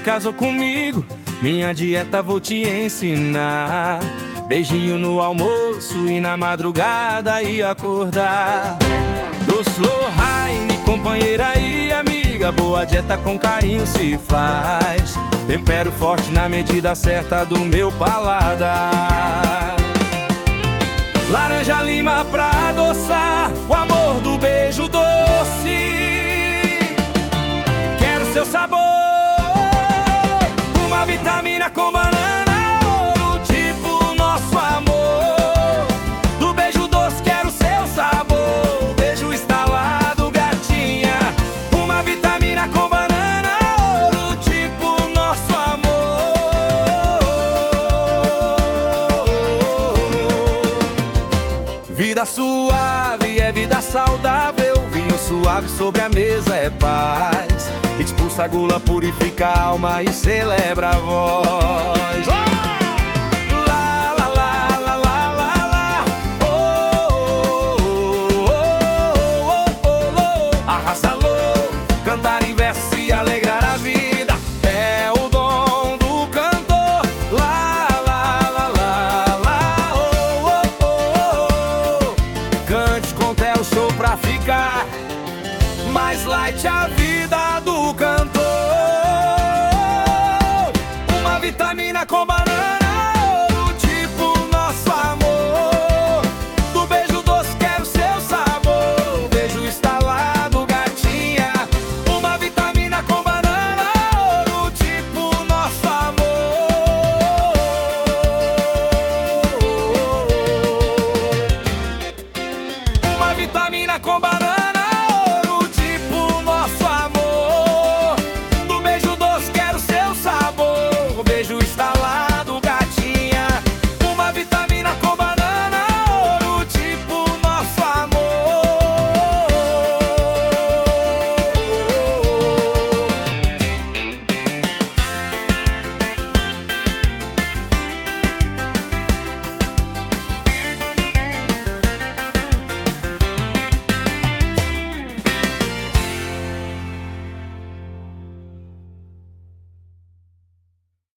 casou comigo, minha dieta vou te ensinar. Beijinho no almoço e na madrugada e acordar. Doce Lohane, companheira e amiga, boa dieta com carinho se faz. Tempero forte na medida certa do meu paladar. Laranja lima pra adoçar o amor do beijo doce. Quero seu sabor, uma vitamina com banana, ouro, tipo nosso amor. Do beijo doce quero seu sabor, beijo estalado, gatinha. Uma vitamina com banana, ouro, tipo nosso amor. Vida suave é vida saudável, vinho suave sobre a mesa é paz. Expulsa a gula, purifica a alma e celebra a voz. Lá, lá, lá, lá, lá, lá, lá. Oh, oh, oh, oh, oh. Arrasa louco, cantar em verso e alegrar a vida é o dom do cantor. Lá, lá, lá, lá, lá. Oh, oh, oh, oh. Cante com Theo Show pra ficar mais light a vida do cantor. Uma vitamina com